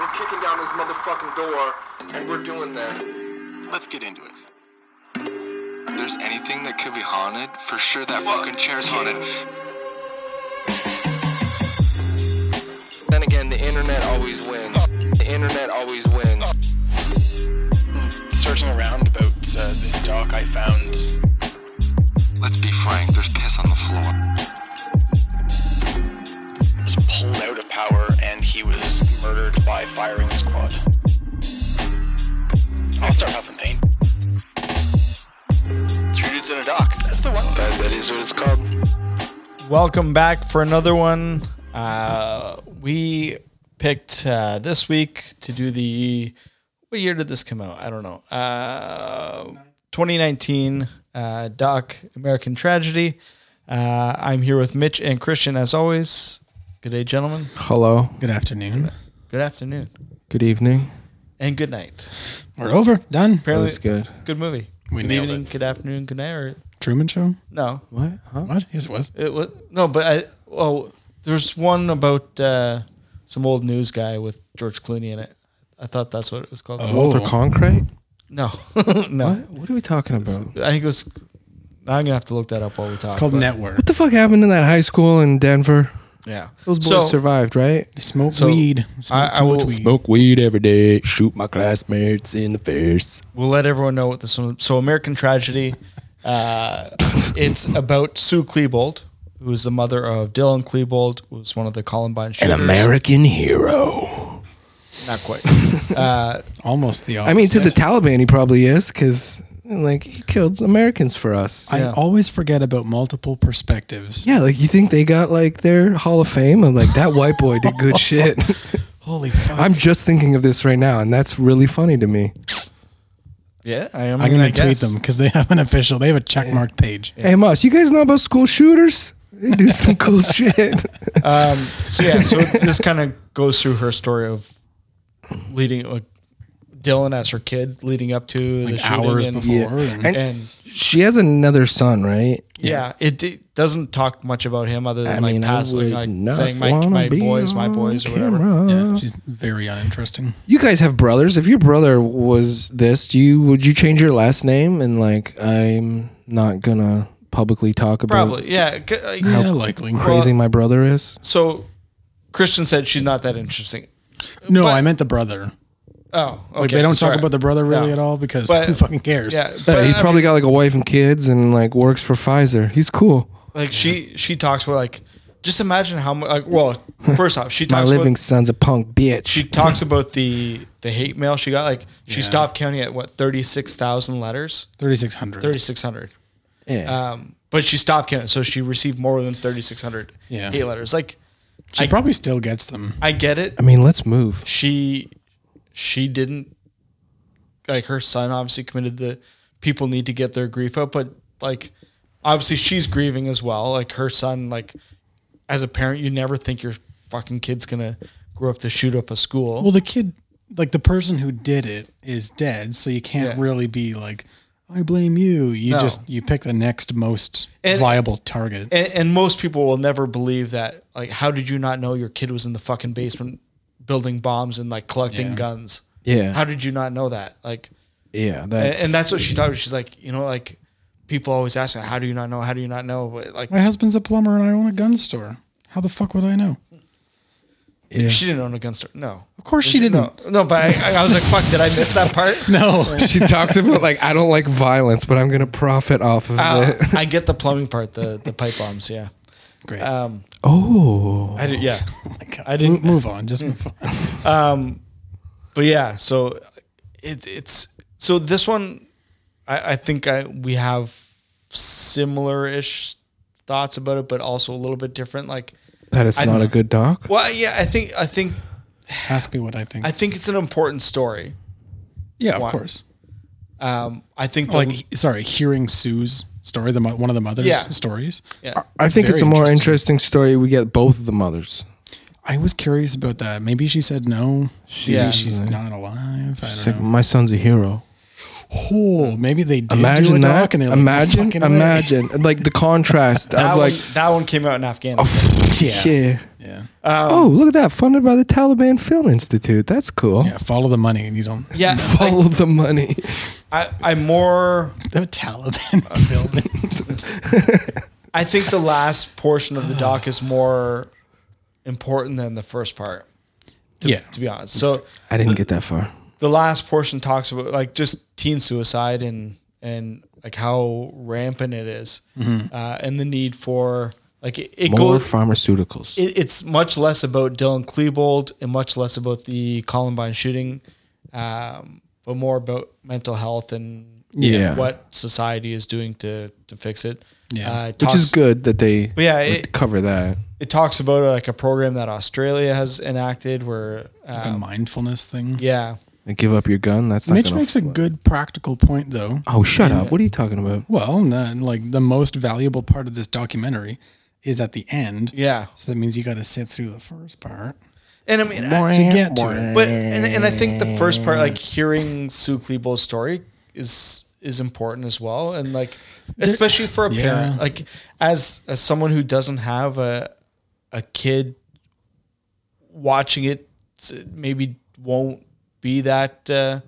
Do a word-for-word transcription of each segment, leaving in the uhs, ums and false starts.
We're kicking down this motherfucking door, and we're doing this. Let's get into it. If there's anything that could be haunted, for sure that fucking chair's haunted. Then again, the internet always wins. The internet always wins. Searching around about uh, this doc, I found... Let's be frank, there's piss on the floor. He was pulled out of power and he was murdered by firing squad. I'll start huffing paint. Three dudes in a dock. That's the one. That, that is what it's called. Welcome back for another one. Uh, we picked uh, this week to do the... What year did this come out? I don't know. Uh, twenty nineteen uh, doc, American Tragedy. Uh, I'm here with Mitch and Christian as always. Good day, gentlemen. Hello. Good afternoon. Good afternoon. Good evening. And good night. We're over. Done. Apparently, That was good. Good movie. We good nailed evening, it. good afternoon, good night. Or Truman Show? no, What? Huh? What? Yes, it was. it was no. But I oh, there's one about uh, some old news guy with George Clooney in it. I thought that's what it was called. Oh. Walter Concrete? No, no. What? What are we talking about? I think it was. I'm gonna have to look that up while we talk. It's called but- Network. What the fuck happened in that high school in Denver? Yeah, Those boys So- survived, right? They smoke So, weed. Smoke I- I too will much weed. Smoke weed every day. Shoot my classmates in the face. We'll let everyone know what this one. So, American Tragedy. Uh, it's about Sue Klebold, who is the mother of Dylan Klebold, who was one of the Columbine shooters. An American hero. Not quite. Uh, Almost the opposite. I mean, to the Taliban, he probably is, because like he killed Americans for us. I Yeah. always forget about multiple perspectives. Yeah, like you think they got like their Hall of Fame? I'm like, that white boy did good shit. Holy fuck. I'm just thinking of this right now, and that's really funny to me. yeah, I am. I'm I going to tweet guess. them because they have an official, they have a checkmark page. Hey, Moss, you guys know about school shooters? They do some cool shit. Um, so yeah, so this kind of goes through her story of leading like Dylan as her kid, leading up to the Like shooting hours and, before. Yeah. And, And- and She has another son, right? yeah, it, it doesn't talk much about him other than I like mean, I passing, would like not saying my wanna my be boys, my on boys, or whatever. camera. yeah, she's very uninteresting. You guys have brothers. If your brother was this, do you would you change your last name and like I'm not gonna publicly talk about Probably, yeah. c- like, Yeah, likely. how crazy my brother is? So Christian said she's not that interesting. No, but- I meant the brother. Oh, okay. Like they don't sorry. talk about the brother really No. at all because But- who fucking cares? Yeah, Yeah, but, he I probably mean, got like a wife and kids and like works for Pfizer. He's cool. like she she talks about like just imagine how much like well first off she My talks living about son's a punk bitch. she talks about the the hate mail she got like she Yeah. stopped counting at what thirty-six thousand letters thirty-six hundred. thirty-six hundred yeah. um but she stopped counting so she received more than thirty-six hundred Yeah. hate letters like She I- probably still gets them. I get it I mean, let's move. she she didn't like her son obviously committed the people need to get their grief out but like obviously she's grieving as well like her son like as a parent you never think your fucking kid's gonna grow up to shoot up a school. Well, the kid, like the person who did it is dead, so you can't Yeah. really be like, I blame you. You No. just, you pick the next most And- viable target. and, and most people will never believe that like how did you not know your kid was in the fucking basement building bombs and like collecting Yeah. guns? Yeah. How did you not know that? Like yeah. and, That's, and that's what she thought. She's like, you know, like people always ask me, how do you not know? How do you not know? But like My husband's a plumber and I own a gun store. How the fuck would I know? yeah. she didn't own a gun store. No. Of course she didn't. No, no, but I, I was like, fuck, did I miss that part? No. She talks about like I don't like violence, but I'm gonna profit off of Uh, it. I get the plumbing part, the the pipe bombs, yeah. Great. Um, Oh, I did, yeah. oh my God. I didn't- Mo- move on. Just move on. But yeah, so it, it's so this one, I, I think I we have similar-ish thoughts about it, but also a little bit different. Like, that is I- not a good doc. well, yeah, I think I think Ask me what I think. I think it's an important story. yeah, of Why? course. Um, I think the, Like, he- sorry, hearing Sue's story, the mo- one of the mother's Yeah. stories. yeah, I think Very it's a more interesting. interesting story. We get both of the mothers. I was curious about that. Maybe she said no. Maybe Yeah. she's not alive. I It's don't like, know. my son's a hero. Oh, maybe they did do a Imagine doc that. and they're like, imagine, "Fucking way." imagine, like the contrast that of one, like, that one came out in Afghanistan. yeah. Yeah. oh, look at that! Funded by the Taliban Film Institute. That's cool. Yeah, follow the money, and you don't. Yeah, Follow the money. I, I'm more. The Taliban Film Institute. I think the last portion of the doc is more important than the first part. To, Yeah. to be honest. So I didn't get that far. the last portion talks about like just teen suicide and and like how rampant it is, uh, and the need for like it, it More goes. pharmaceuticals. It, it's much less about Dylan Klebold and much less about the Columbine shooting, um, but more about mental health and Yeah. what society is doing to to fix it. Yeah. uh, it Which talks- is good that they But yeah, would it- cover that. It talks about like a program that Australia has enacted where, Like a um, mindfulness thing. yeah, Like, give up your gun. That's not Mitch gonna makes a good practical point, though. Oh, shut up! What are you talking about? Well, no, like the most valuable part of this documentary is at the end. yeah. So that means you got to sit through the first part And I mean, I- to get to it. but and, and I think the first part, like hearing Sue Klebold's story, is is important as well, and like especially for a Yeah. parent, like as as someone who doesn't have a a kid, watching it maybe won't be that uh,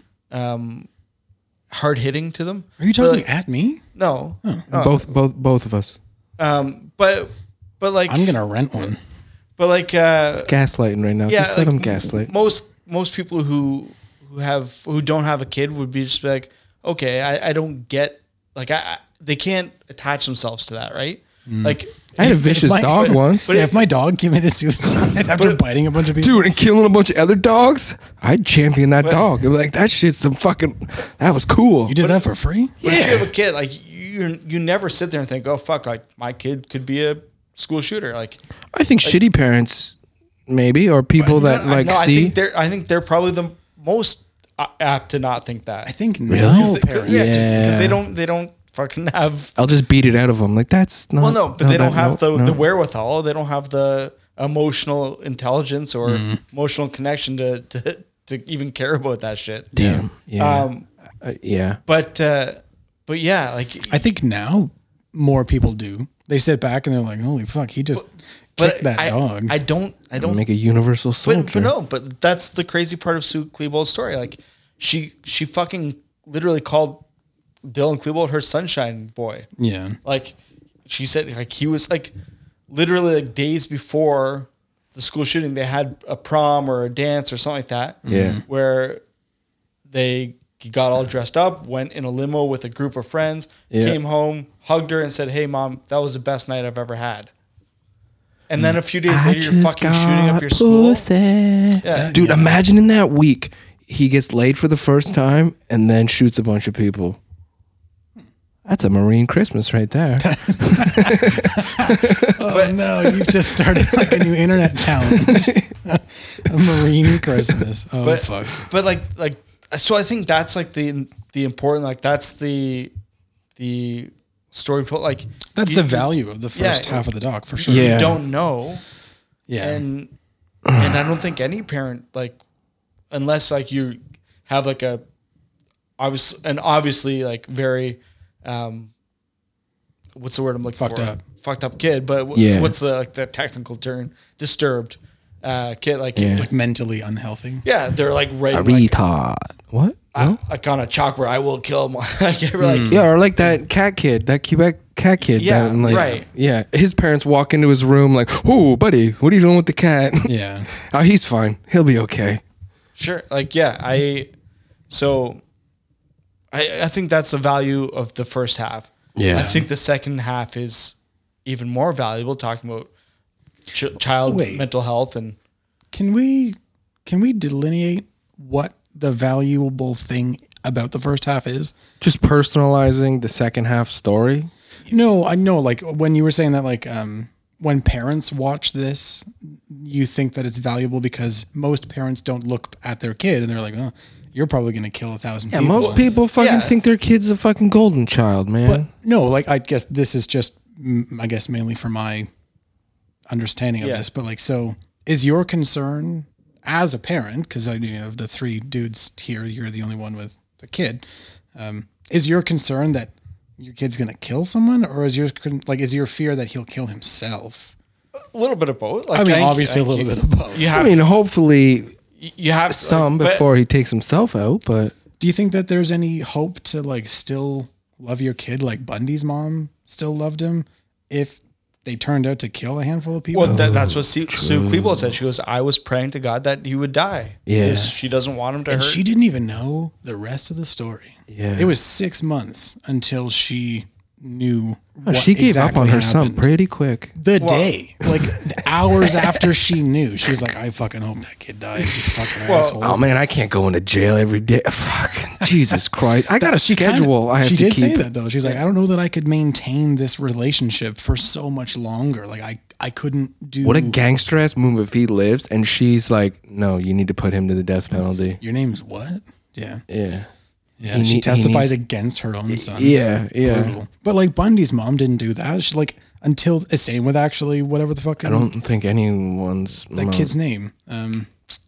um, hard hitting to them. Are you talking But, at me? no, no. Both, both, both of us. Um, but but like I'm gonna rent one. but like uh, Gaslighting right now. yeah, Just let like, them gaslight. Most most people who who have who don't have a kid would be just be like, okay, I, I don't get like I, I they can't attach themselves to that, right? Like I had a vicious my- dog but- once. But if my dog committed suicide after biting a bunch of people, Dude, and killing a bunch of other dogs, I'd champion that dog. I'd be like, that shit's some fucking, that was cool. you did that for free? but if you have a kid, like you you never sit there and think, oh fuck, like my kid could be a school shooter. Like I think shitty parents, maybe, or people that no, like no, I see. think they're I think they're probably the most uh, apt to not think that. I think Really? no Because parents. yeah, because they Yeah. don't they don't fucking have. I'll just beat it out of them. Like, that's not. Well, no, but they that- don't have no, the, no. the wherewithal. They don't have the emotional intelligence or emotional connection to, to to even care about that shit. Damn. Yeah. Um, Uh, yeah. but uh, but yeah, like I think now more people do. They sit back and they're like, "Holy fuck, he just but kicked that I, dog." I don't I don't Make a universal soldier. But, but no, but that's the crazy part of Sue Klebold's story. Like she she fucking literally called Dylan Klebold her sunshine boy. yeah, Like she said, like he was like literally like days before the school shooting, they had a prom or a dance or something like that. Yeah. Where they got all dressed up, went in a limo with a group of friends, Yeah. came home, hugged her, and said, "Hey, mom, that was the best night I've ever had." And then a few days later, you're fucking shooting up your school. Yeah. Dude, imagine in that week, he gets laid for the first time and then shoots a bunch of people. That's a Marine Christmas right there. oh no, you've just started like a new internet challenge. A Marine Christmas. Oh but fuck. but like like so I think that's like the the important like that's the the story put like That's you- the value of the first yeah, half of the doc for sure. Yeah. you don't know Yeah. and and I don't think any parent like unless like you have like a obvious and obviously like very um what's the word I'm looking Fucked for up. fucked up kid but w- Yeah. what's the like the technical term disturbed uh kid like Yeah. like like mentally unhealthy. yeah they're like a writing like, retard. What? I, like on a chalkboard, I will kill him. like, you're like, Yeah, or like that cat kid, that Quebec cat kid. Yeah, that, like, right. Yeah, his parents walk into his room like, "Oh, buddy, what are you doing with the cat?" Yeah. Oh, he's fine. He'll be okay. sure, like yeah, I. So, I I think that's the value of the first half. Yeah. I think the second half is even more valuable. Talking about ch- child Wait. mental health and Can we can we delineate what the valuable thing about the first half is? Just personalizing the second half story. No, I know. Like when you were saying that, like um, when parents watch this, you think that it's valuable because most parents don't look at their kid and they're like, "Oh, you're probably going to kill a thousand Yeah, people." most people fucking Yeah. think their kid's a fucking golden child, man. But no, like I guess this is just, mm, I guess mainly for my understanding of Yeah. this. But like, so is your concern as a parent, because I mean, of the three dudes here, you're the only one with a kid. Um, is your concern that your kid's gonna kill someone, or is your con- like is your fear that he'll kill himself? A little bit of both. Like, I mean, think- obviously a like, little you, bit of both. You I have mean, hopefully you have some like, but- before he takes himself out, but Do you think that there's any hope to like still love your kid like Bundy's mom still loved him if they turned out to kill a handful of people? Well, that, that's what Sue, Sue Klebold said. She goes, I was praying to God that he would die. Yeah. Because she doesn't want him to and hurt. she didn't even know the rest of the story. Yeah. It was six months until she knew oh, what she gave exactly up on her happened. son pretty quick. The day, like hours after she knew, she was like, I fucking hope that kid dies, you fucking Well, asshole. Oh man, I can't go into jail every day. Fuck, Jesus Christ! I got a She kinda- schedule. I have she to did keep. say that though. She's like, I don't know that I could maintain this relationship for so much longer. Like I, I couldn't do. What a gangster ass move if he lives and she's like, no, you need to put him to the death penalty. Your name's what? Yeah, Yeah, yeah. He she need- he testifies needs- against her own son. yeah, yeah. Brutal. But like Bundy's mom didn't do that. She like until the same with actually whatever the fuck. I don't think anyone's that mom- kid's name. Um,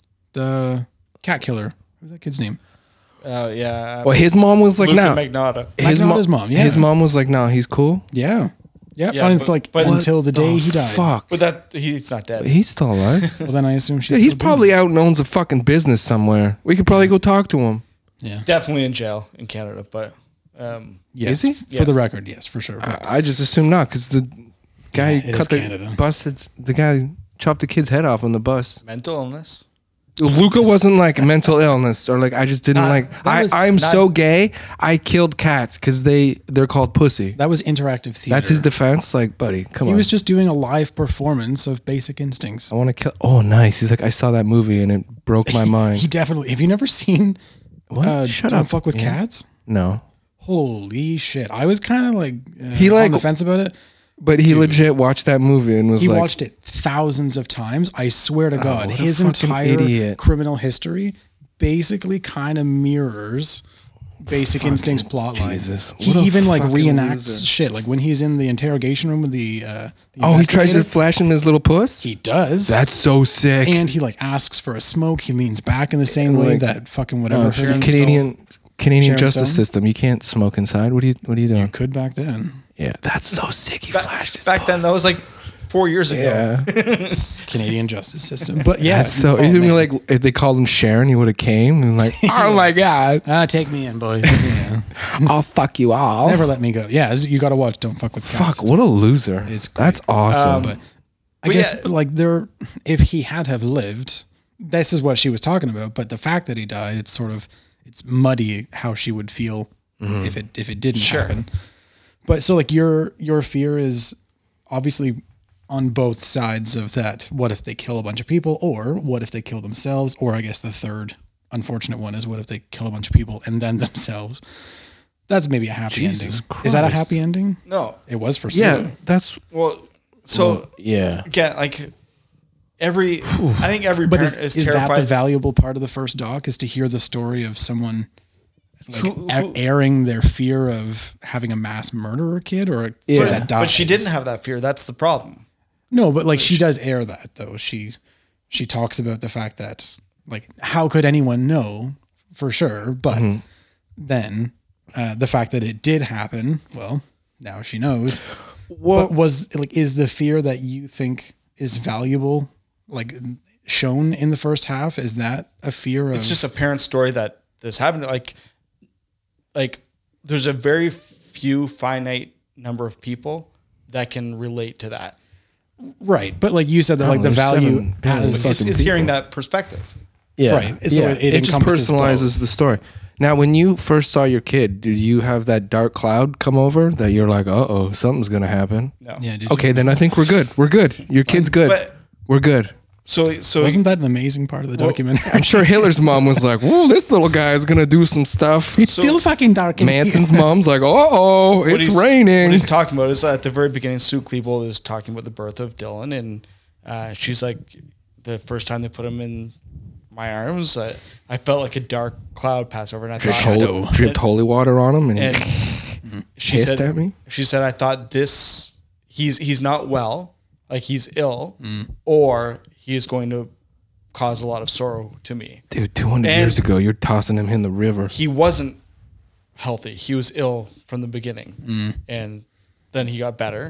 the cat killer. Who's that kid's name? Oh, yeah. Well, his mom was like, Luca no. Magnotta. His, mo- Magnotta's mom, yeah. his mom was like, no, he's cool. Yeah, yeah. Yeah, and but- like but- until the day Oh, he died. Fuck, But that he's not dead. he's still alive. Well, then I assume she's. Yeah, he's still doing probably it. out and owns a fucking business somewhere. We could probably go talk to him. Yeah. Definitely in jail in Canada, but um, Yes, Is he? For Yeah. the record, yes, for sure. I, I just assume not because the guy Yeah, it is cut the Canada. busted the guy chopped the kid's head off on the bus. mental illness. Luca wasn't like mental illness or like I just didn't Not- like that I was I'm not- so gay I killed cats because they they're called pussy. That was interactive theater. That's his defense. Like, buddy, come He on. was just doing a live performance of Basic Instincts. I want to kill. Oh, nice. He's like, I saw that movie and it broke my mind. He definitely. Have you never seen? What? Uh, Shut Don't up. fuck with Yeah. cats. No, Holy shit! I was kind of like uh, He, like- on the fence about it. but he legit watched that movie and was He like, watched it thousands of times. I swear to God, what a his fucking entire idiot. criminal history basically kind of mirrors Basic Instincts plotline. Jesus. He What a even like fucking reenacts loser. shit. Like when he's in the interrogation room with the. Uh, the oh, he tries to investigator, flash him his little puss. He does. That's so sick. and he like asks for a smoke. He leans back in the same way Like- that fucking whatever. No, it's her the name Canadian Canadian Sharon justice Stone? system. You can't smoke inside. What are you What are you doing? could back then. Yeah, that's so sick. He flashed his Back then, that puss. was like four years ago. Yeah, Canadian justice system. But yeah, that's so. oh, Even man. like if they called him Sharon, he would have came and like, oh my god, ah, take me in, boys. Yeah. I'll fuck you all. Never let me go. Yeah, you got to watch. Don't fuck with cats. Fuck, what a loser. It's great. That's awesome. Um, But I Well, guess yeah. like there, if he had have lived, this is what she was talking about. But the fact that he died, it's sort of it's muddy how she would feel if it if it didn't Sure. happen. But so like your your fear is obviously on both sides of that. What if they kill a bunch of people, or what if they kill themselves, or I guess the third unfortunate one is what if they kill a bunch of people and then themselves. That's maybe a happy Jesus ending. Is that a Christ. happy ending? No. It was for yeah, Sue. that's Well, so well, yeah. again, like every, I think every But parent is, is, is that terrified. the valuable part of the first doc is to hear the story of someone like Who- a- who- airing their fear of having a mass murderer kid or a Yeah. kid that dies. but she didn't have that fear. That's the problem. No, but like she does air that though. She she talks about the fact that like how could anyone know for sure? But Mm-hmm. then uh, the fact that it did happen, well, now she knows. Well, But was like is the fear that you think is valuable like shown in the first half? Is that a fear of It's just a parent story that this happened. Like, like there's a very few finite number of people that can relate to that. right? But like you said that like the there's value seven billion as Is, fucking is hearing people. that perspective. yeah, right. So yeah. it- it it, just encompasses personalizes both. the story. Now, when you first saw your kid, did you have that dark cloud come over that you're like, uh oh, something's gonna happen? No. yeah. Did Okay, then I think we're good. We're good. Your kid's good. But- We're good. So, so you, wasn't that an amazing part of the documentary? I'm sure Hiller's mom was like, "Whoa, this little guy is gonna do some stuff." It's still fucking dark. In Manson's here. mom's like, "Uh oh, what it's he's- raining." What he's talking about is at the very beginning, Sue Klebold is talking about the birth of Dylan, and uh, she's like, the first time they put him in my arms, I, I felt like a dark cloud pass over, and I Dripped thought, holy, dripped holy water on him, and, and he she hissed said, at me. she said, I thought this, he's he's not well, like he's ill, Mm. or he is going to cause a lot of sorrow to me. Dude, two hundred And- years ago, you're tossing him in the river. He wasn't healthy. He was ill from the beginning, Mm. and then he got better.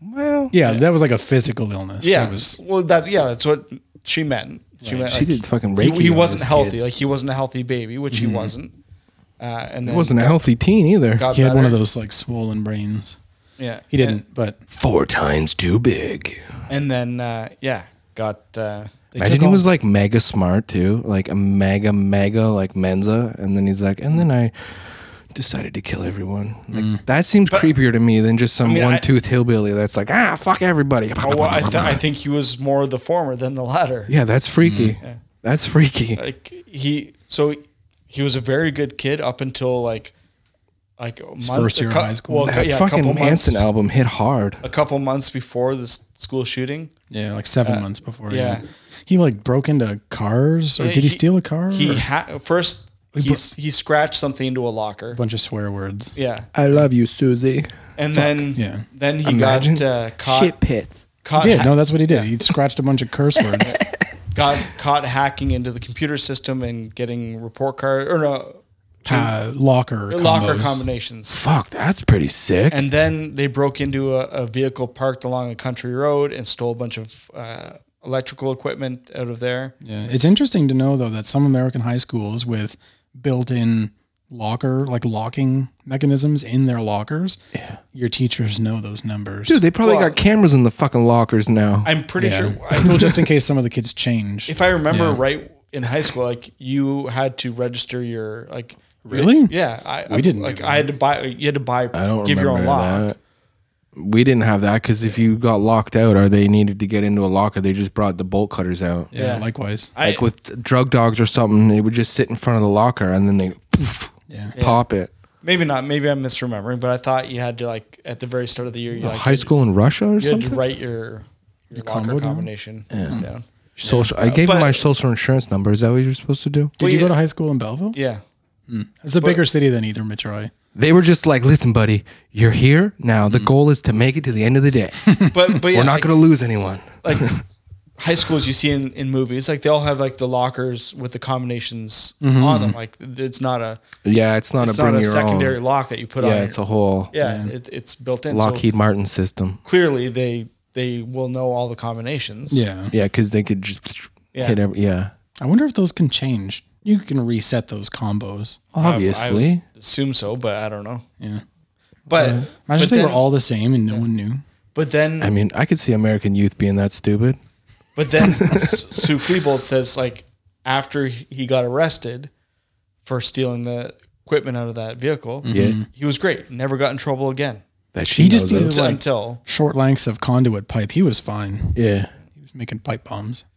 Well, Yeah, that was like a physical illness. Yeah, That was, well, that yeah, that's what she meant. She Right. meant She like, did fucking He, Reiki he on wasn't this healthy. kid. Like he wasn't a healthy baby, which he wasn't. Uh, and then He wasn't a got- healthy teen either. got he had one better. of those like swollen brains. Yeah, He didn't, but Four times too big. And then uh, yeah, got. Uh, they Imagine took he all- was like mega smart too, like a mega mega like Mensa, and then he's like, and then I decided to kill everyone. Like that seems creepier to me than just some I mean, I- one-toothed hillbilly that's like, ah, fuck everybody. oh, well, I, th- I think he was more the former than the latter. Yeah, that's freaky. That's freaky. Like he, so he was a very good kid up until like, like a month, first year a of high school. Well, That yeah, a fucking couple Manson months, album hit hard. a couple months before the s- school shooting. yeah, like seven months before. yeah. Yeah. He like broke into cars, or Yeah, did he, steal a car? He Or ha- first he s- he scratched something into a locker. a bunch of swear words. Yeah, I love you, Susie. and then yeah. then he Imagine. got uh, caught. Shit pits. Caught He did. ha- No, that's what he did. He scratched a bunch of curse words. got caught hacking into the computer system and getting report card or no Uh, locker locker combos. combinations. Fuck, that's pretty sick. And then they broke into a, a vehicle parked along a country road and stole a bunch of uh, electrical equipment out of there. Yeah, it's interesting to know though that some American high schools with built-in locker, like locking mechanisms in their lockers, Yeah. your teachers know those numbers. Dude, they probably Well- got cameras in the fucking lockers now. I'm pretty yeah. sure. I, well, just in case some of the kids change. if I remember Yeah. right, in high school, like you had to register your like. Really? Yeah, I, We I- didn't Like do I had to buy. You had to buy. I don't give your remember own lock. that. We didn't have that because if you got locked out or they needed to get into a locker, they just brought the bolt cutters out. yeah, Yeah. likewise. I, Like with drug dogs or something, they would just sit in front of the locker and then they poof, Yeah. pop it. maybe not. Maybe I'm misremembering, but I thought you had to like at the very start of the year. You like, High school in Russia or You had something? to write your your, combo locker down? combination down. Social. I gave But- him my social insurance number. Is that what you're supposed to do? Did Well, you go yeah. to high school in Belleville? Yeah. It's a bigger city than either Mitroy. They were just like, listen, buddy, you're here now. The goal is to make it to the end of the day. But but yeah, We're not like, going to lose anyone. like high schools you see in, in movies, like they all have like the lockers with the combinations on them. Like it's not a Yeah, it's not it's a not bring a your secondary own. lock that you put on. Yeah, your- it's a whole yeah, It, it's built in. Lockheed So Martin system. clearly they they will know all the combinations. Yeah. Yeah, because they could just Yeah. hit every. Yeah, I wonder if those can change. You can reset those combos. I- I obviously. would assume so, but I don't know. Yeah. But Imagine but if they then, were all the same and no one knew. But then I mean, I could see American youth being that stupid. But then S- Sue Klebold says, like, after he got arrested for stealing the equipment out of that vehicle, Yeah. he was great. Never got in trouble again. That she He just knows needed of. Until, like until short lengths of conduit pipe. He was fine. Yeah. He was making pipe bombs.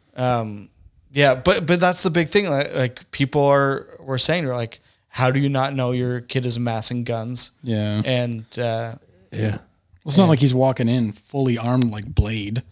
um, yeah, but but that's the big thing. Like, like people are were saying, they're like, how do you not know your kid is amassing guns? Yeah. And uh, Yeah. Well, it's not like he's walking in fully armed like Blade.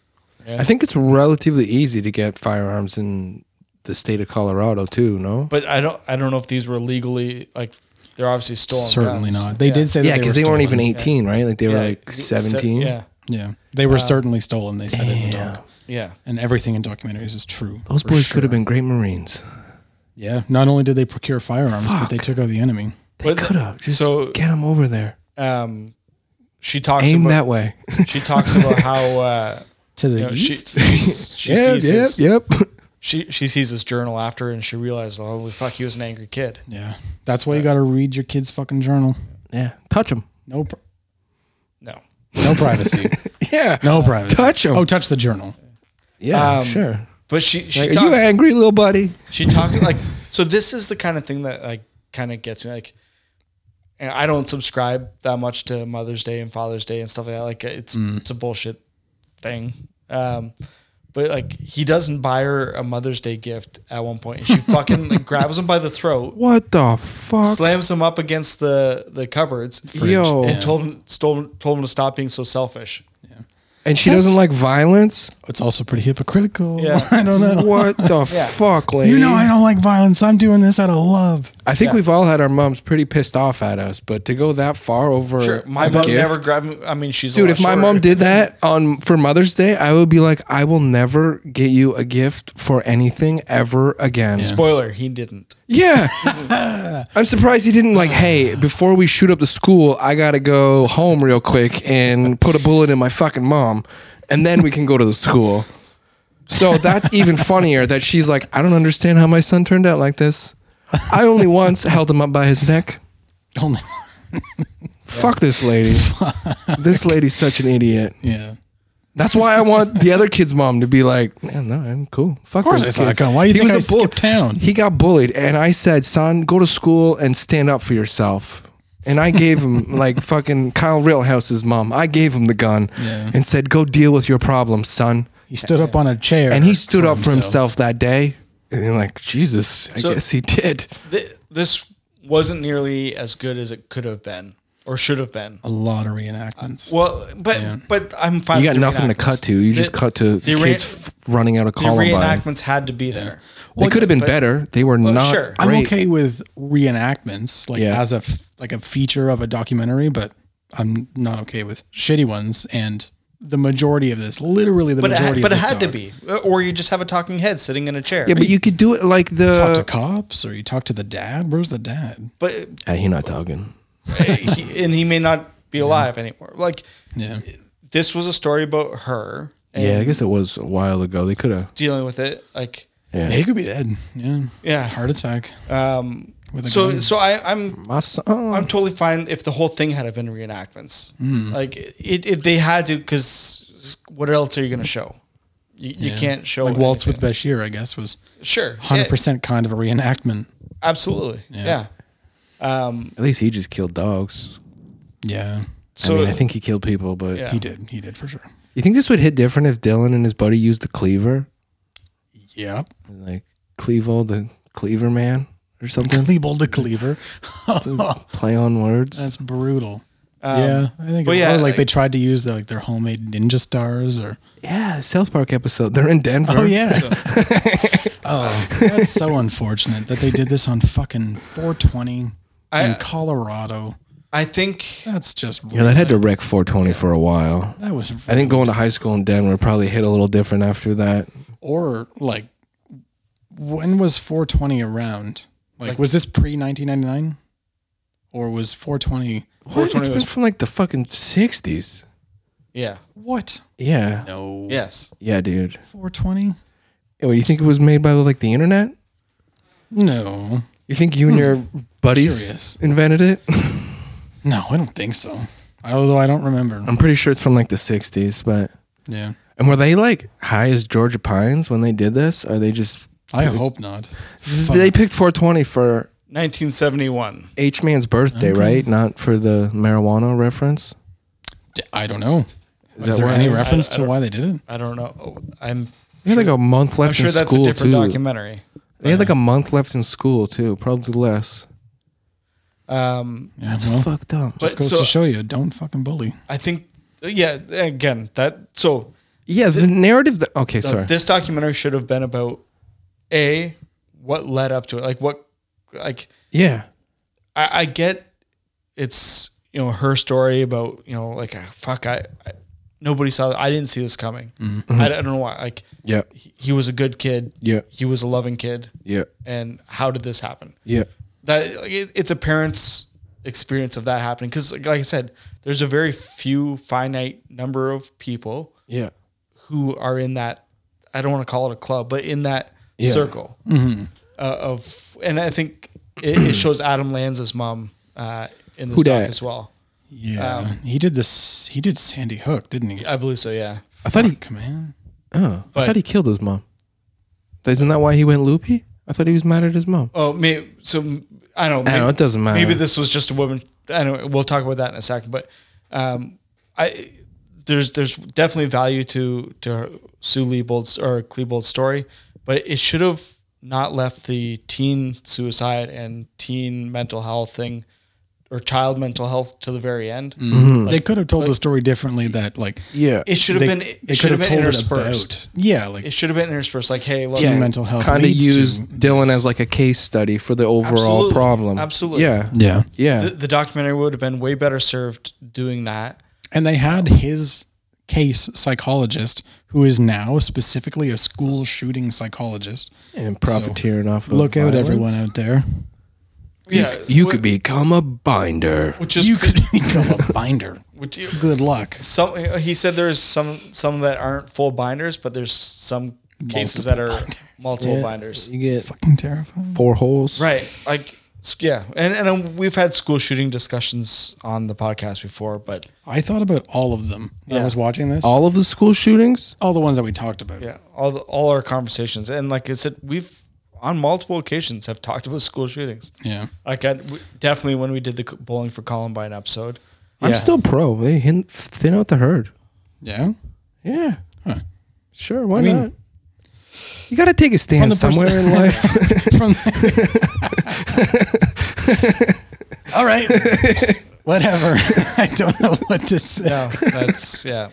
I think it's relatively easy to get firearms in the state of Colorado too, no? but I don't I don't know if these were legally like they're obviously stolen. Certainly guns. not. They Yeah. did say that Yeah, because they, were weren't even stolen. eighteen, right? Like they were Yeah, like se- seventeen. Yeah, Yeah. They were certainly stolen, they said in the Damn. doc. yeah. And everything in documentaries is true. Those for boys sure. could have been great Marines. Yeah. Not only did they procure firearms, but Fuck. they took out the enemy. They But- could have. Just so- get them over there. Um, she talks Aim about that way. she talks about how uh, To the you know, she east? she, she Yeah, sees yep, his, yep. she she sees his journal after and she realized, oh, holy fuck, he was an angry kid. Yeah. That's why you got to read your kid's fucking journal. Yeah. Touch them. No, pr- No, no privacy. Yeah. No privacy. Touch 'em. Oh, touch the journal. Yeah, Um, sure. but she she Like, are talks you angry, little buddy? she talks like so. This is the kind of thing that like kind of gets me like. And I don't subscribe that much to Mother's Day and Father's Day and stuff like that. Like it's it's a bullshit thing. Um, but like he doesn't buy her a Mother's Day gift at one point. And she fucking like, grabs him by the throat, What the fuck? slams him up against the the cupboards, Yo. and told him told, told him to stop being so selfish. And she That's- doesn't like violence? It's also pretty hypocritical. Yeah. I don't know. What the Yeah. fuck, lady? You know, I don't like violence. I'm doing this out of love. I think Yeah. we've all had our moms pretty pissed off at us, but to go that far over Sure, my a mom gift- never grabbed me. I mean, she's a Dude, lot if my shorter. mom did that on for Mother's Day, I would be like, I will never get you a gift for anything ever again. Spoiler, he didn't. Yeah. I'm surprised he didn't like, hey, before we shoot up the school, I gotta go home real quick and put a bullet in my fucking mom, and then we can go to the school. So that's even funnier that she's like, I don't understand how my son turned out like this. I only once held him up by his neck. Only. Fuck this lady. This lady's such an idiot. Yeah. That's why I want the other kid's mom to be like, man, no, I'm cool. Fuck Of course those I saw kids. it coming. Why do you He think I was a bull- skipped town? He got bullied, and I said, son, go to school and stand up for yourself. And I gave him, like fucking Kyle Rittenhouse's mom, I gave him the gun Yeah. and said, go deal with your problems, son. He stood up on a chair. And he stood up for himself that day. And you're like, Jesus, I So- guess he did. Th- This wasn't nearly as good as it could have been or should have been. A lot of reenactments. Well, but Yeah. but I'm fine. You with got the nothing to cut reenactments. to. You just The- cut to the re- kids f- running out of The Columbine. reenactments had to be there. They could have been but- better. They were not sure. I'm great. okay with reenactments, like Yeah. as a f- like a feature of a documentary, but I'm not okay with shitty ones. And the majority of this, literally the But it, majority, had, but it of this had to dog, be, or you just have a talking head sitting in a chair. Yeah, but you could do it like the. Talk to cops, or you talk to the dad. Where's the dad? But Hey, he not talking. he, and he may not be alive anymore. Like Yeah, this was a story about her. And Yeah, I guess it was a while ago. They could have. dealing with it. Like Yeah. he could be dead. Yeah, yeah. heart attack. Um. With a So gun. so I I'm My son. I'm totally fine if the whole thing had been reenactments. Hmm. Like it, it they had to, because what else are you going to show? You, you Yeah. can't show like Waltz with anything. Bashir. I guess was Sure, one hundred yeah, percent kind of a reenactment. absolutely, yeah. Um, At least he just killed dogs. Yeah, so I mean, I think he killed people, but Yeah. he did. He did for sure. you think this would hit different if Dylan and his buddy used the cleaver, Yep. like Clevo the Cleaver Man or something? Cleaver to cleaver. Play on words. That's brutal. yeah, I think. but It, yeah, or like, like- they tried to use the, like their homemade ninja stars, or yeah, South Park episode. They're in Denver. oh yeah. oh, that's so unfortunate that they did this on fucking four twenty I- in Colorado. I think That's just Yeah, that had to wreck four twenty for a while. that was. I think going to high school in Denver probably hit a little different after that. or like, when was four twenty around? Like, was this pre nineteen ninety nine, or was four twenty? What? It's been was- from like the fucking sixties. yeah, What? Yeah. No. yes. Yeah, dude. four twenty? What, you think it was made by like the internet? No. You think you and your buddies Hmm. Curious. invented it? No, I don't think so. Although I don't remember. I'm pretty sure it's from like the sixties, but Yeah. and were they like high as Georgia Pines when they did this? Or they just I hope not. they picked four twenty for nineteen seventy-one. H Man's birthday, right? Not for the marijuana reference. I don't know. Is, that there why- any I- reference I to don't- why they did it? I don't know. Oh, I'm They had like a month I'm left sure in that's school a different too. documentary. They had like a month left in school too, probably less. Um, Yeah, That's well, fucked up. but just goes so to show you, don't fucking bully. I think yeah. Again, that so Yeah, the narrative. That, okay, uh, sorry. this documentary should have been about a what led up to it, like what like. yeah, I, I get it's you know her story about you know like uh, fuck I, I nobody saw I didn't see this coming. I, I don't know why like yeah, he, he was a good kid. yeah, He was a loving kid. yeah, And how did this happen? yeah. That like, it, it's a parent's experience of that happening because like, like I said, there's a very few finite number of people Yeah. who are in that. I don't want to call it a club, but in that Yeah. circle uh, of and I think it, it shows Adam Lanza's mom uh, in this Who doc dat? as well. Yeah. Um, he did this. He did Sandy Hook, didn't he? I believe so. Yeah. I thought he. Fuck, man. Oh, I But- thought he killed his mom. Isn't that why he went loopy? I thought he was mad at his mom. Oh, maybe so. I don't know. I Maybe, know, it doesn't matter. Maybe this was just a woman. I know. We'll talk about that in a second. But um, I there's there's definitely value to to Sue Leibold's or Klebold's story, but it should have not left the teen suicide and teen mental health thing or child mental health to the very end. They could have told the story differently. That like Yeah. It should have they, been. they It could should have have been told it interspersed. about. Yeah, like It should have been interspersed. Like, hey, look, teen mental health Kind of leads to use Dylan this. as like a case study for the overall Absolutely. problem. Absolutely. Yeah. Yeah, Yeah. the, the documentary would have been way better served doing that. and they had his case psychologist, who is now specifically a school shooting psychologist. and profiteering off of Look out, violence. everyone out there! Yeah, You wh- could become a binder. which is You could become a binder. which you, Good luck. some. He said there's some some that aren't full binders, but there's some cases that are multiple Yeah. binders. You get Fucking terrifying. four holes. Right. Like, s- yeah. And, and um, we've had school shooting discussions on the podcast before, but I thought about all of them when I Yeah. was watching this. All, All of the school shootings? all the ones that we talked about. yeah, all, the, all our conversations. And like I said, we've on multiple occasions have talked about school shootings. Yeah. Like, I, we- definitely when we did the Bowling for Columbine episode. I'm Yeah. still pro. They hin- thin out the herd. Yeah. Yeah. Huh. Sure. Why I mean- not? You got to take a stand the somewhere person- in life. From all right. Whatever. I don't know what to say. No, that's, yeah.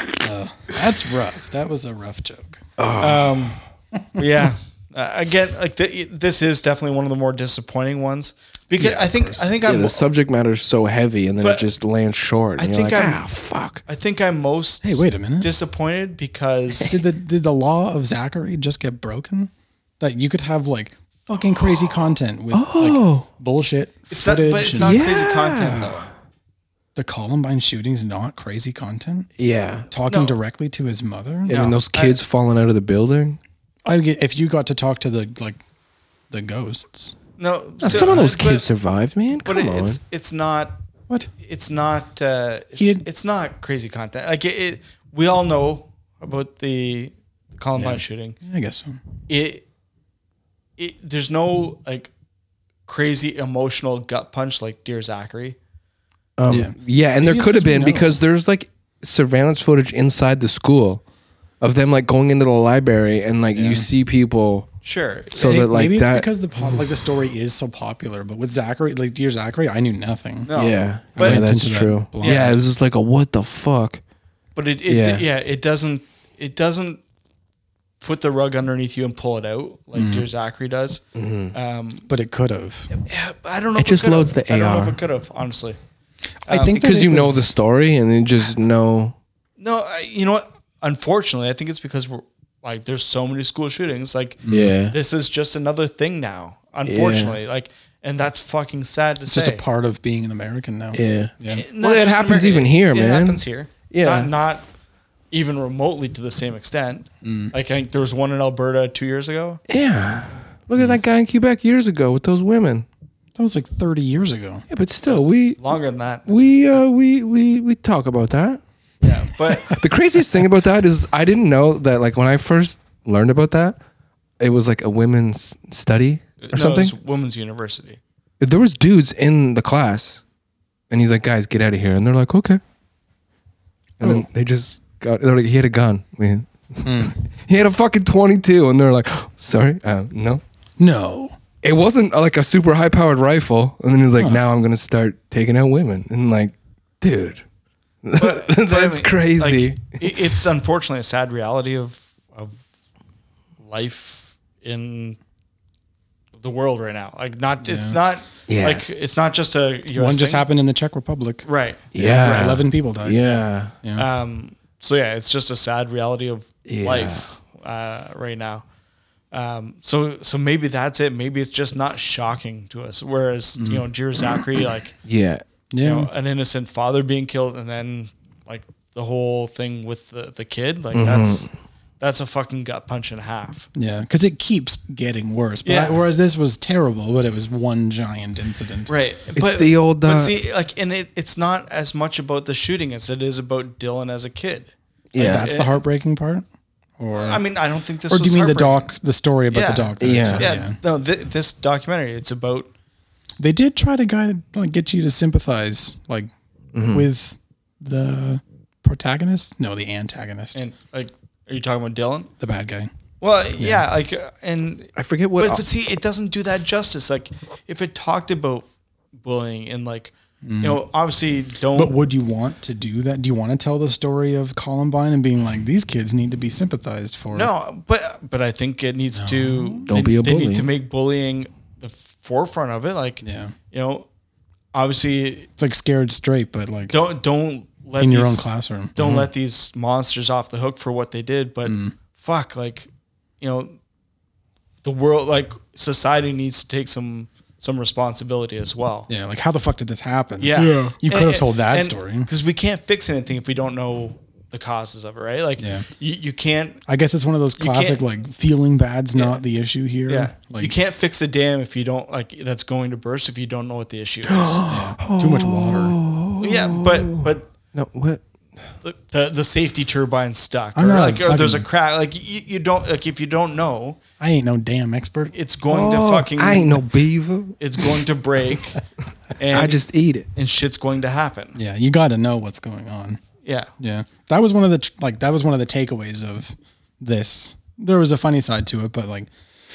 That's rough. That was a rough joke. Um, but yeah. Uh, again, like the, this is definitely one of the more disappointing ones because I think, I think yeah, I'm, the subject matter is so heavy, and then But it just lands short. I And think you're like, I'm- ah, fuck. I think I'm most Hey, wait a minute. disappointed because Did the did the law of Zachary just get broken? That you could have like fucking crazy content with Oh. like bullshit it's not, footage. but it's and not Yeah. crazy content though. the Columbine shooting's not crazy content. Yeah. Talking No. directly to his mother. And then those kids falling out of the building. I get if you got to talk to the like the ghosts. No, Now, so- some of those but- kids survived, man. but Come it, on. it's it's not What? it's not uh, it's, He had- it's not crazy content. Like it, it we all know about the Columbine Yeah. shooting. I guess so. It it there's no like crazy emotional gut punch like Dear Zachary. Um, Yeah. yeah. and there Maybe could have it's 'cause we been know. because there's like surveillance footage inside the school of them like going into the library and like you see people. Sure. So It- that like Maybe it's that. because the pop, like the story is so popular, but with Zachary, like Dear Zachary, I knew nothing. no, yeah, but yeah, went that's into that true. blind. Yeah, it was just like a what the fuck. but it, it Yeah. yeah. it doesn't it doesn't put the rug underneath you and pull it out like Mm-hmm. Dear Zachary does. Um, But it could have. yeah, I don't know. It if just could've. loads the I don't know A R. if it could have honestly. I think that Because it you know was- the story and you just know. No, I, you know what? Unfortunately, I think it's because we're like there's so many school shootings. Like, Yeah. this is just another thing now. Unfortunately, like, and that's fucking sad to It's say. just a part of being an American now. Yeah. Yeah. Not Well, it just happens America, even here, it, man. It happens here. Yeah. not, not even remotely to the same extent. Mm. Like, I think there was one in Alberta two years ago. Yeah. Look at that guy in Quebec years ago with those women. That was like thirty years ago. Yeah, but still, we Longer than that. we uh we we we talk about that. Yeah, but The craziest thing about that is I didn't know that like when I first learned about that, it was like a women's study or no, something. it's women's university. There was dudes in the class, and he's like, "Guys, get out of here!" And they're like, "Okay." And then they just got. They're like, he had a gun. Man, he had a fucking twenty-two, and they're like, "Sorry, uh, no." No. It wasn't uh, like a super high-powered rifle. And then he's like, "Now I'm gonna start taking out women." And like, dude, But, but I that's mean, crazy. like, it- it's unfortunately a sad reality of of life in the world right now. Like, not it's Yeah. not Yeah. like it's not just a U S One just thing. happened in the Czech Republic. right? yeah, eleven people died. Yeah, Yeah. Um, so yeah, it's just a sad reality of Yeah. life uh, right now. Um, so so maybe that's it. Maybe it's just not shocking to us. Whereas you know, Dear Zachary, like yeah. yeah. you know, an innocent father being killed, and then like the whole thing with the, the kid, like that's that's a fucking gut punch and a half. Yeah, because it keeps getting worse. But Yeah. I- whereas this was terrible, but it was one giant incident. Right. It's the old, but uh, see, like, and it, it's not as much about the shooting as it is about Dylan as a kid. Yeah. That's the heartbreaking part. Or I mean, I don't think this or do was you mean the heartbreaking. doc, the story about the Yeah. doc? that Yeah. it's on? Yeah, no, th- this documentary, it's about They did try to guide, like, get you to sympathize, like, with the protagonist. No, the antagonist, and like, are you talking about Dylan? the bad guy. Well, yeah, like, uh, and I forget what. but, but see, it doesn't do that justice. Like, if it talked about bullying in like you know, obviously don't. But would you want to do that? Do you want to tell the story of Columbine and being like, these kids need to be sympathized for? No, but but I think it needs to. Don't they, be a They bully. need to make bullying the forefront of it. Like, Yeah. you know, obviously It's like Scared Straight, but like don't don't let in these, your own classroom. Don't Mm-hmm. let these monsters off the hook for what they did. But Mm. fuck, like, you know, the world, like society needs to take some some responsibility as well. Yeah, like how the fuck did this happen? Yeah. You could have told that story. Because we can't fix anything if we don't know the causes of it, right? Like, Yeah. you, you can't, I guess it's one of those You classic can't- like feeling bad's not the issue here. yeah. Like you can't fix a dam if you don't, like, that's going to burst if you don't know what the issue is. too much water. Yeah, but, but No, what? the, the, the safety turbine's stuck. I'm Or, not like, or there's a fucking- crack. Like, you, you don't, like, if you don't know, I ain't no damn expert. it's going to fucking, Oh, I ain't no beaver. it's going to break. And, I just eat it. and shit's going to happen. Yeah, you got to know what's going on. Yeah. Yeah, that was one of the tr- like that was one of the takeaways of this. There was a funny side to it, but like,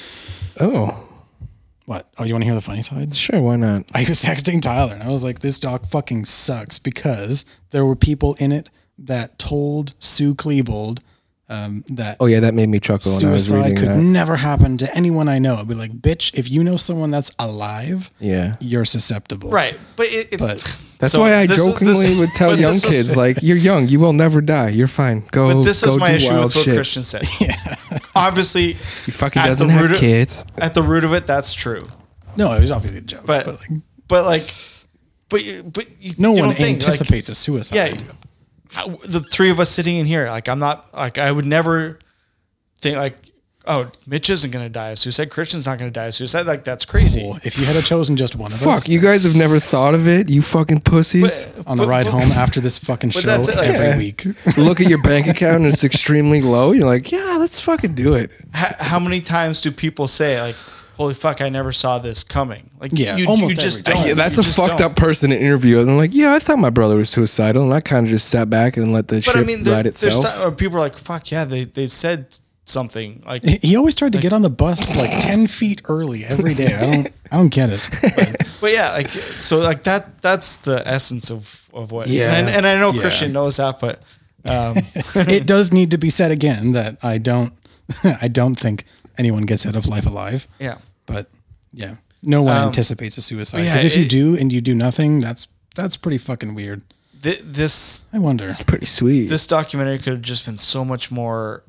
Oh, what? Oh, you want to hear the funny side? sure. Why not? I was texting Tyler and I was like, this doc fucking sucks because there were people in it that told Sue Klebold um, that Oh yeah, that made me chuckle when I was suicide reading could that. never happen to anyone I know. I'd be like, bitch, if you know someone that's alive, Yeah. you're susceptible. Right. But it, it But That's so why I this is- jokingly this is- would tell but young this is- kids, like, you're young, you will never die. You're fine. Go, But this go is my do issue wild with what shit. Christian said. Obviously, He fucking at the doesn't have root of- kids. at the root of it, that's true. No, it was obviously a joke. But But, like, but like, but you- but you, no you one don't think, like, anticipates a suicide. yeah, how, the three of us sitting in here, like I'm not like I would never think like, oh, Mitch isn't gonna die of suicide. Christian's not gonna die of suicide. Like that's crazy. Well, if you had chosen just one of us Fuck, you guys have never thought of it, you fucking pussies. But- on the but- ride but- home after this fucking but show that's it, like- every Yeah. week. Look at your bank account and it's extremely low. You're like, yeah, let's fucking do it. How, how many times do people say like, "Holy fuck, I never saw this coming"? Like, Yeah, you, almost you just every don't. time. Yeah, that's You a just fucked don't. up person to interview. And I'm like, yeah, I thought my brother was suicidal. And I kind of just sat back and let the But ship I mean, there, ride there's itself. ti- or people are like, "Fuck yeah," they they said something like, He always tried to get on the bus like ten feet early every day. I don't, I don't get it. But but yeah, like so, like that. That's the essence of of what. Yeah. and, and I know Yeah. Christian knows that, but um, it does need to be said again that I don't, I don't think anyone gets out of life alive. yeah. But yeah, no one Um, anticipates a suicide. yeah, Because if you it- do and you do nothing, that's that's pretty fucking weird. Th- this I wonder. Pretty sweet. this documentary could have just been so much more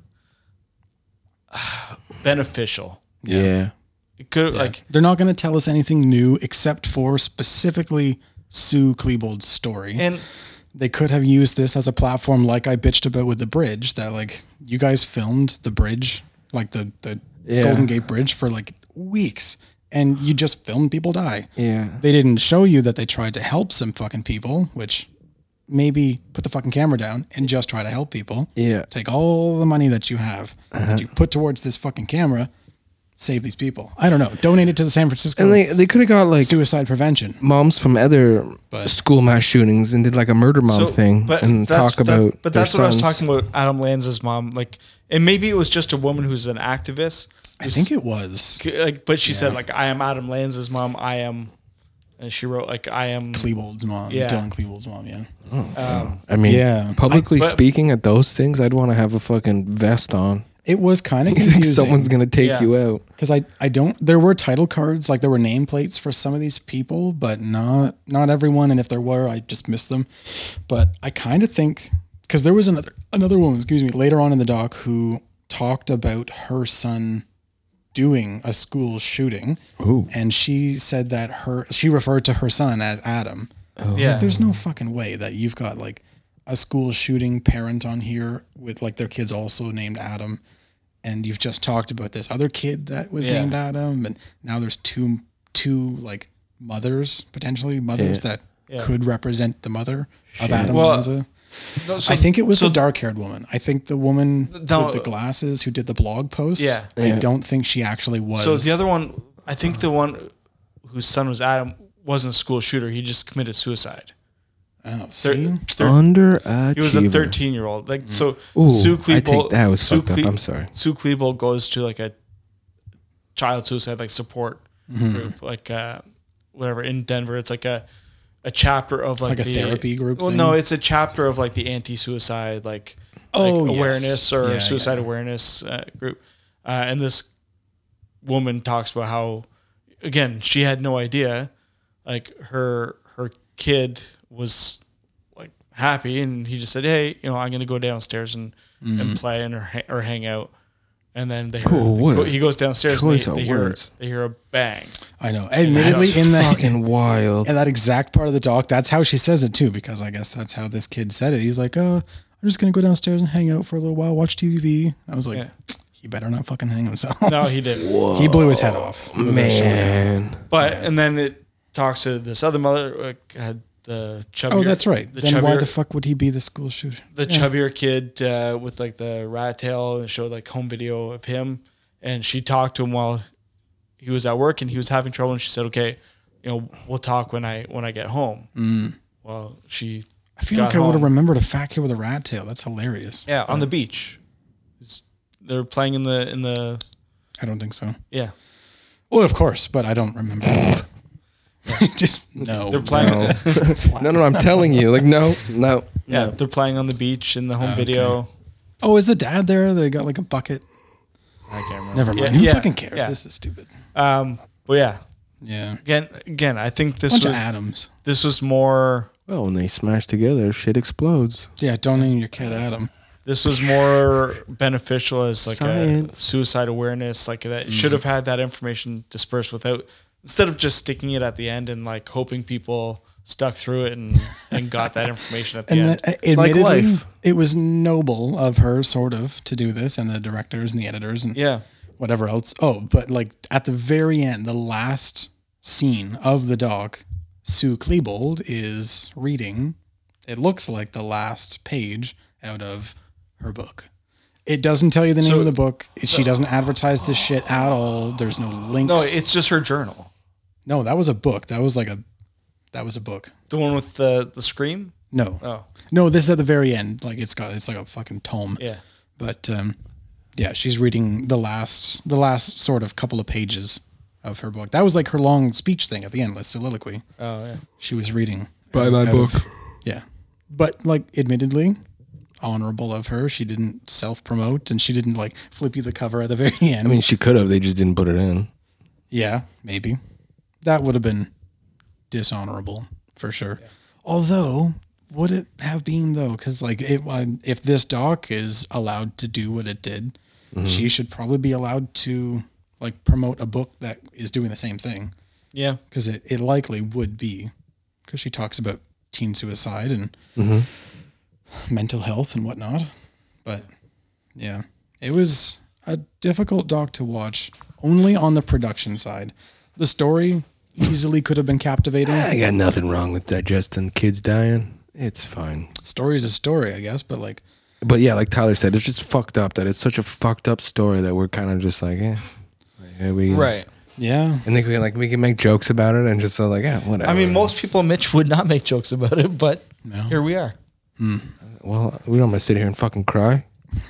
uh, beneficial. yeah. It could like They're not going to tell us anything new except for specifically Sue Klebold's story. and They could have used this as a platform, like I bitched about with the bridge. That like you guys filmed the bridge, like the the Yeah. Golden Gate Bridge, for like weeks, and you just filmed people die. Yeah. They didn't show you that they tried to help some fucking people, which maybe put the fucking camera down and just try to help people. Yeah. Take all the money that you have that you put towards this fucking camera, save these people. I don't know. Donate it to the San Francisco And they, they could have got like suicide prevention. moms from other But- school mass shootings and did like a murder mom so, thing but and that's- talk that- about But their that's what I was sons. talking about. Adam Lanza's mom, like, and maybe it was just a woman who's an activist. I think it was Like, but she said like, "I am Adam Lanza's mom. I am," and she wrote like, "I am." Klebold's mom, Yeah. Dylan Klebold's mom. Yeah. I mean, Yeah. publicly I- but- speaking at those things, I'd want to have a fucking vest on. It was kind of You think confusing. someone's gonna take Yeah. you out? Because I, I don't, there were title cards, like there were nameplates for some of these people, but not, not everyone. And if there were, I just missed them. But I kind of think, because there was another, another woman, excuse me, later on in the doc who talked about her son doing a school shooting. Ooh. And she said that her, she referred to her son as Adam. It's Yeah. like, there's no fucking way that you've got like a school shooting parent on here with like their kids also named Adam. And you've just talked about this other kid that was Yeah. named Adam, and now there's two two like mothers, potentially mothers Yeah. that Yeah. could represent the mother of Adam Well, Lanza. No, so- I think it was so the dark-haired woman. I think the woman No. with the glasses who did the blog post. Yeah. I Yeah. don't think she actually was. So the other one, I think the one whose son was Adam wasn't a school shooter. He just committed suicide. oh, Thir- see, thir- Under he was a thirteen year old. Like so, Ooh, Sue I Klebold. think that was Sue fucked up. I'm sorry. Sue Klebold goes to like a child suicide like support Mm-hmm. group, like uh, whatever in Denver. It's like a a chapter of like, Like a the, therapy group Well, thing? no, it's a chapter of like the anti-suicide like, Oh, like yes. awareness or Yeah, suicide yeah. awareness uh, group, uh, and this woman talks about how, again, she had no idea, like her her kid was like happy, and he just said, "Hey, you know, I'm gonna go downstairs and, Mm-hmm. and play and or, ha- or hang out." And then they hear, Oh, what go, a he goes downstairs and choice they, of they hear words. they hear a bang. I know. Admittedly, in that fucking wild. in that exact part of the doc, that's how she says it too, because I guess that's how this kid said it. He's like, "Oh, I'm just gonna go downstairs and hang out for a little while, watch T V." I was like, Yeah. "He better not fucking hang himself." No, he didn't. He blew his head off. Man. But and then it talks to this other mother, like, had the chubbier. Oh, that's right. The Then why chubbier- the fuck would he be the school shooter? the chubbier kid uh, with like the rat tail and showed like home video of him, and she talked to him while he was at work and he was having trouble, and she said, "Okay, you know, we'll talk when I when I get home." Mm. Well, she I feel got like I would have home. remembered a fat kid with a rat tail. That's hilarious. Yeah, on the beach. It's- They're playing in the in the I don't think so. yeah. Well, of course, but I don't remember. Just no. They're playing. No, no, I'm telling you. Like, no, no. Yeah, they're playing on the beach in the home video. Oh, is the dad there? They got like a bucket. I can't remember. Never mind. Yeah, Who yeah, fucking cares? yeah. This is stupid. Um, but yeah, Yeah. again, again, I think this Bunch was of Adams. this was more. Well, when they smash together, shit explodes. Yeah, don't name your kid Adam. This was more beneficial as like Science. a suicide awareness, like that Mm-hmm. should have had that information dispersed without, instead of just sticking it at the end and like hoping people stuck through it and, and got that information at the And end. then, uh, admittedly, life. it was noble of her, sort of, to do this, and the directors and the editors and Yeah. whatever else. Oh, but like at the very end, the last scene of the doc, Sue Klebold is reading. It looks like the last page out of her book. It doesn't tell you the name So- of the book. It- She doesn't advertise this shit at all. There's no links. No, it's just her journal. no, that was a book. That was like a, that was a book. The one with the, the scream? No, Oh, no, this is at the very end. Like it's got, it's like a fucking tome. yeah. But um, yeah, she's reading the last, the last sort of couple of pages of her book. That was like her long speech thing at the end, like soliloquy. Oh, yeah. She was reading. Buy out- my out book. of- yeah, but like, admittedly, honorable of her. She didn't self promote, and she didn't like flip you the cover at the very end. I mean, she could have. They just didn't put it in. yeah, maybe that would have been dishonorable for sure. Although, would it have been though? Because like, it, uh, if this doc is allowed to do what it did, she should probably be allowed to like promote a book that is doing the same thing. Yeah. Because it, it likely would be, because she talks about teen suicide and mental health and whatnot. But yeah, it was a difficult doc to watch only on the production side. The story easily could have been captivating. I got nothing wrong with that. Justin, kids dying. It's fine. Story is a story, I guess, but like, But yeah, like Tyler said, it's just fucked up that it's such a fucked up story that we're kind of just like, eh. Like, yeah, we, Right. yeah. And then we can, like we can make jokes about it and just so like, yeah, whatever. I mean, most people, Mitch, would not make jokes about it, but No. here we are. Well, we don't want to sit here and fucking cry.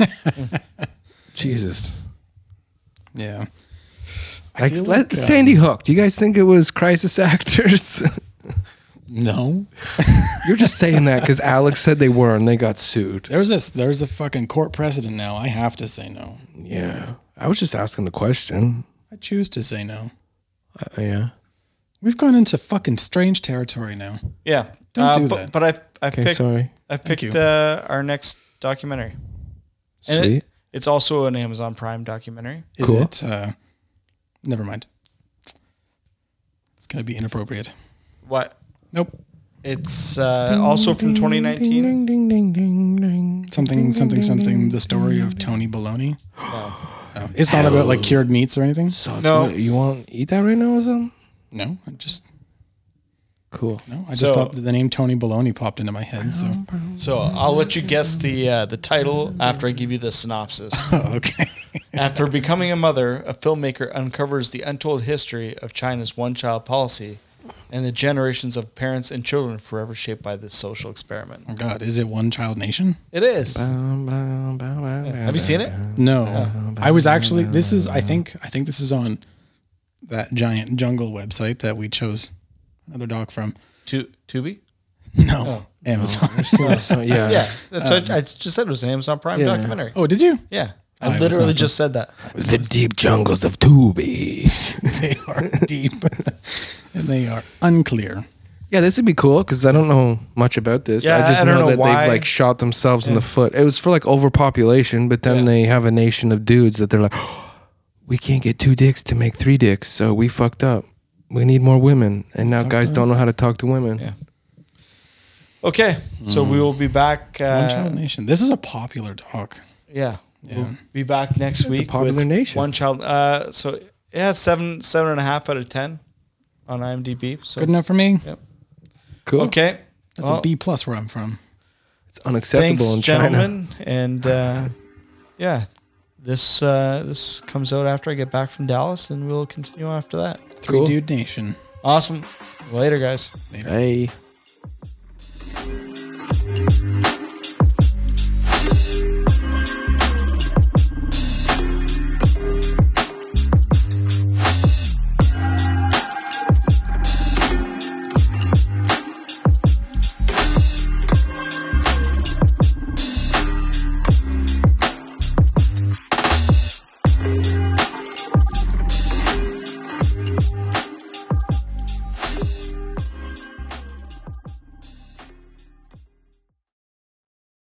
Jesus. Yeah. Like, feel let, like, uh, Sandy Hook. Do you guys think it was crisis actors? No. You're just saying that because Alex said they were and they got sued. There's a, there's a fucking court precedent now. I have to say no. Yeah. I was just asking the question. I choose to say no. Uh, yeah. We've gone into fucking strange territory now. Yeah. Don't Uh, do but, that. But I've, I've Okay, picked, sorry. I've Thank picked you. uh, our next documentary. And Sweet. It, it's also an Amazon Prime documentary. Is Cool. it? Uh, never mind. It's gonna be inappropriate. What? Nope. It's uh, also from twenty nineteen. Ding, ding, ding, ding, ding. Something, something, something. The story of Tony Baloney. Oh, it's not about like cured meats or anything. So, No. what, you want to eat that right now or something? No, I just Cool. no. I just So- thought that the name Tony Baloney popped into my head. So So I'll let you guess the uh, the title after I give you the synopsis. oh, okay. After becoming a mother, a filmmaker uncovers the untold history of China's one-child policy and the generations of parents and children forever shaped by this social experiment. Oh God, is it One Child Nation? It is. Have Have you seen it? No, I was actually. This is. I think. I think this is on that giant jungle website that we chose another doc from. Tu- Tubi? No, Amazon. So, yeah. Yeah, that's what I, I just said. It was an Amazon Prime Yeah. documentary. Oh, did you? Yeah, I I was literally not just said that. The deep jungles of Tubi. They are deep, and they are unclear. Yeah, this would be cool because I don't know much about this. Yeah, I just I don't know, know that why. they've like shot themselves in the foot. It was for like overpopulation, but then Yeah. they have a nation of dudes that they're like, oh, we can't get two dicks to make three dicks, so we fucked up. We need more women, and now guys don't know how to talk to women. Yeah. Okay, so we will be back. Uh, One Child Nation. This is a popular doc. Yeah, we'll be back next week. popular with nation. One Child. Uh, so it has seven, seven and a half out of ten on IMDb. So Good enough for me. Cool. okay, That's well, a B plus where I'm from. It's unacceptable thanks, in China. gentlemen, and uh, yeah, this uh, this comes out after I get back from Dallas, and we'll continue after that. Three Cool. Dude Nation. Awesome. Later, guys. Hey.